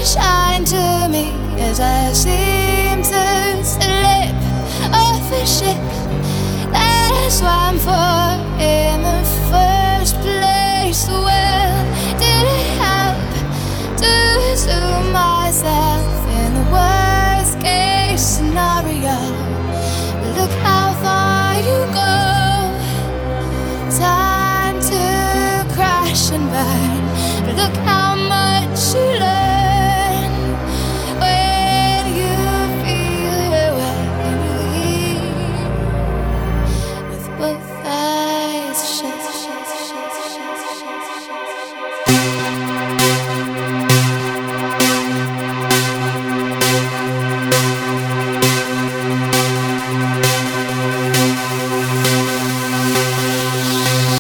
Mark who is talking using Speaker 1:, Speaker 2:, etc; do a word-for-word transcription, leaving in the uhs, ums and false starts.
Speaker 1: shine to me as I seem to slip off a ship that I swam for in the first place. Well, did it help to assume myself in the worst case scenario? Look how far you go. Time to crash and burn. Look how